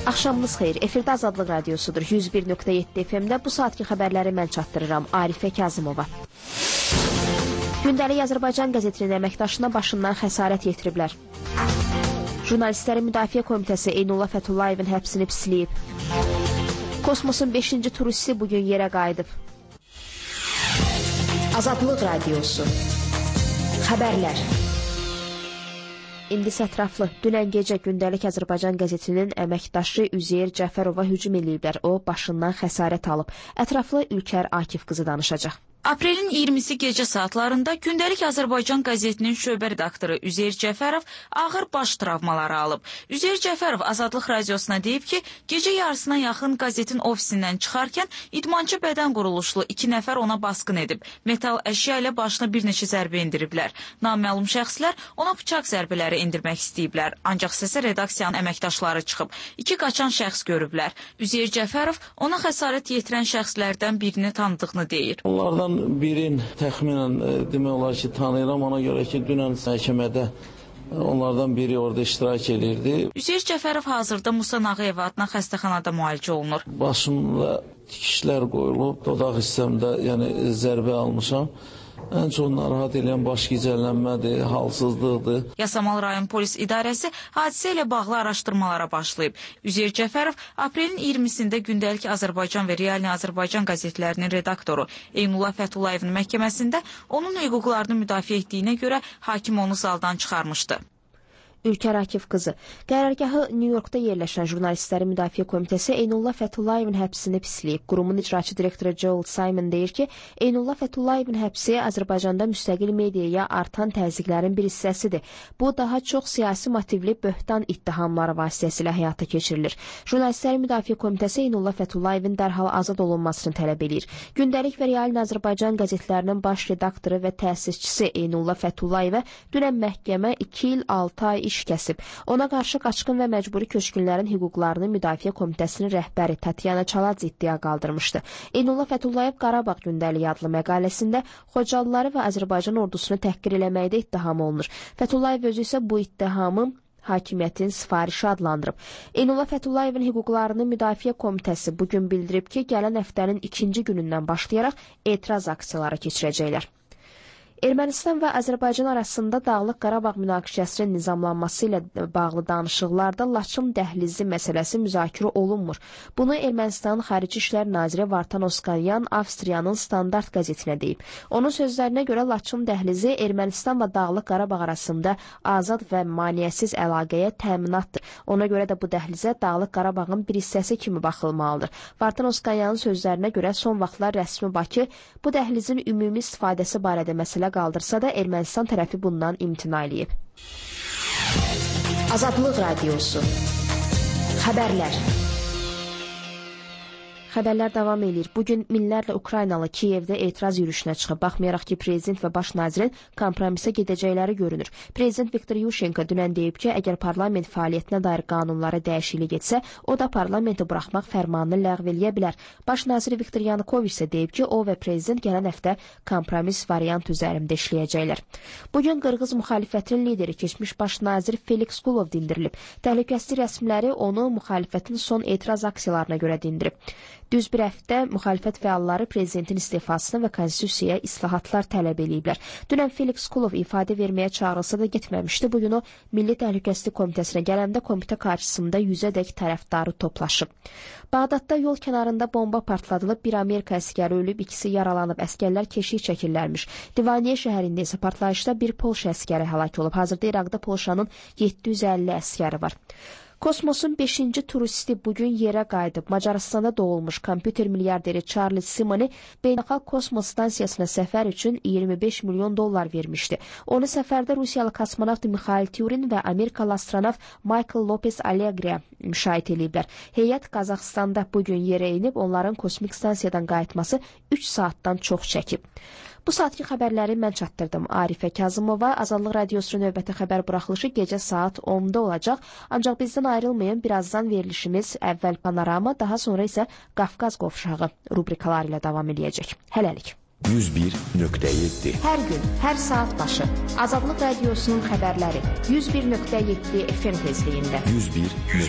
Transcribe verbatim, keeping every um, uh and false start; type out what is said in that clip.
Axşamınız xeyir. Efirdə Azadlıq Radiosudur. yüz bir nöqtə yeddi F M-də bu saatki xəbərləri mən çatdırıram. Arifə Kazımova. Gündəlik Azərbaycan qəzetinin əməkdaşına başından xəsarət yetiriblər. Jurnalistlərin Müdafiə Komitəsi Eynullah Fətullayevin həbsini pisləyib. Kosmosun beşinci turisti bugün yerə qayıdıb. Azadlıq Radiosu. Xəbərlər. İndi ətraflı. Dünən gecə Gündəlik Azərbaycan qəzetinin əməkdaşı Üzeyir Cəfərova hücum eləyiblər. O, başından xəsarət alıb. Ətraflı Ülkər Akif qızı danışacaq. Aprelin iyirmisi gecə saatlarında Gündəlik Azərbaycan qəzetinin şöbə redaktoru Üzeyir Cəfərov ağır baş travmaları alıb. Üzeyir Cəfərov Azadlıq Radiosuna deyib ki, gecə yarısına yaxın qəzetin ofisindən çıxarkən idmançı bədən quruluşlu iki nəfər ona basqın edib. Metal əşya ilə başına bir neçə zərbə indiriblər. Naməlum şəxslər ona bıçaq zərbələri indirmək istəyiblər. Ancaq səsə redaksiyanın əməkdaşları çıxıb. İki qaçan şəxs görüblər. Üzeyir Cəfərov ona xəsarət yetirən şəxslərdən birini tanıdığını deyir. Onlardan birin təxminən demək olar ki, tanıyıram. Ona görə ki, dünən məhkəmədə onlardan biri orada iştirak edirdi. Üzeyir Cəfərov hazırda Musa Nağıyev adına xəstəxanada müalicə olunur. Başımda tikişlər qoyulub, dodaq hissəmdə yəni zərbə almışam. Ən çox narahat edən baş gicəllənmədir, halsızlıqdır. Yasamal rayon polis idarəsi hadisə ilə bağlı araşdırmalara başlayıb. Üzeyir Cəfərov aprelin iyirmisində Gündəlik Azərbaycan və Realni Azərbaycan qəzetlərinin redaktoru Eynullah Fətullayevin məhkəməsində onun hüquqlarını müdafiə etdiyinə görə hakim onu zaldan çıxarmışdı. Ülkər Akif qızı. Qərargahı Nyu-Yorkda yerləşən Jurnalistlərin Müdafiə Komitəsi Eynullah Fətullayevin həbsini pisləyib. Qurumun icraçı direktoru Joel Simon deyir ki, Eynullah Fətullayevin həbsi Azərbaycanda müstəqil mediaya artan təzyiqlərin bir hissəsidir. Bu, daha çox siyasi motivli böhtan ittihamları vasitəsilə həyata keçirilir. Jurnalistlərin Müdafiə Komitəsi Eynullah Fətullayevin dərhal azad olunmasını tələb edir. Gündəlik və Realni Azərbaycan qəzetlərinin baş redaktoru və təsisçisi Eynullah Fətullayevə dünən məhkəmə iki il altı ay iş kəsib. Ona qarşı qaçqın və məcburi köçkünlərin hüquqlarını Müdafiə Komitəsinin rəhbəri Tatyana Çaladze iddia qaldırmışdı. Eynullah Fətullayev Qarabağ Gündəliyi adlı məqaləsində Xocalıları və Azərbaycan ordusunu təhqir eləməkdə ittiham olunur. Fətullayev özü isə bu ittihamı hakimiyyətin sifarişi adlandırıb. Eynullah Fətullayevin hüquqlarını Müdafiə Komitəsi bugün bildirib ki, gələn həftənin ikinci günündən başlayaraq etiraz aksiyaları keçirəcəklər. Ermənistan və Azərbaycan arasında Dağlıq Qarabağ münaqişəsinin nizamlanması ilə bağlı danışıqlarda Laçın dəhlizi məsələsi müzakirə olunmur. Bunu Ermənistanın Xarici İşlər Naziri Vartan Oskanyan Avstriyanın Standart qəzetinə deyib. Onun sözlərinə görə Laçın dəhlizi Ermənistan və Dağlıq Qarabağ arasında azad və maneəsiz əlaqəyə təminatdır. Ona görə də bu dəhlizə Dağlıq Qarabağın bir hissəsi kimi baxılmalıdır. Vartan Oskanyanın sözlərinə görə son vaxtlar rəsmi Bakı bu dəhlizin ümumi istifadəsi barədə məsələ qaldırsa da Ermənistan tərəfi bundan imtina eləyib. Azadlıq Radiosu. Xəbərlər. Xəbərlər davam edir. Bugün minlərlə Ukraynalı Kiyevdə etiraz yürüyüşünə çıxıb. Baxmayaraq ki, prezident və baş nazirin kompromisə gedəcəkləri görünür. Prezident Viktor Yushchenko dünən deyib ki, əgər parlament fəaliyyətinə dair qanunlara dəyişiklik etsə, o da parlamenti buraxmaq fərmanını ləğv eləyə bilər. Baş nazir Viktor Yanukoviç isə deyib ki, o və prezident gələn həftə kompromis variant üzərində işləyəcəklər. Bugün Qırğız müxalifətinin lideri keçmiş baş nazir Felix Gulov dindirilib. Təhlükəsizlik rəsmiləri onu müxalifətin son etiraz aksiyalarına görə dindirib. Düz bir həftə müxalifət fəalları prezidentin istifasını və konstitusiyaya islahatlar tələb eləyiblər. Dünən Felix Gulov ifadə verməyə çağrılsa da getməmişdi. Bugün o Milli Təhlükəsizlik Komitəsinə gələndə komitə qarşısında yüzədək tərəfdarı toplaşıb. Bağdadda yol kənarında bomba partladılıb, bir Amerika əskəri ölüb, ikisi yaralanıb, əskərlər keşik çəkirlərmiş. Divaniyə şəhərində isə partlayışda bir Polşa əskəri həlak olub. Hazırda İraqda Polşanın yeddi yüz əlli əskəri var. Kosmosun beşinci turisti bugün yerə qayıdıb. Macaristanda doğulmuş kompüter milyarderi Charles Simoni beynəlxalq kosmos stansiyasına səfər üçün iyirmi beş milyon dollar vermişdi. Onu səfərdə Rusiyalı kosmonavt Mikhail Tyurin və Amerikalı astronavt Michael Lopez Alegria müşahidə ediblər. Heyət Qazaxstanda bugün yerə inib, onların kosmik stansiyadan qayıtması üç saatdan çox çəkib. Bu saatki xəbərləri mən çatdırdım. Arifə Kazımova. Azadlıq Radiosunun növbəti xəbər buraxılışı gecə saat onda olacaq. Ancaq bizdən ayrılmayın, birazdan verilişimiz əvvəl panorama, daha sonra isə Qafqaz qovşağı rubrikaları ilə davam edəcək. Hələlik. yüz bir nöqtə yeddi. Hər gün, hər saat başı Azadlıq Radiosunun xəbərləri yüz bir nöqtə yeddi F M tezliyində. yüz bir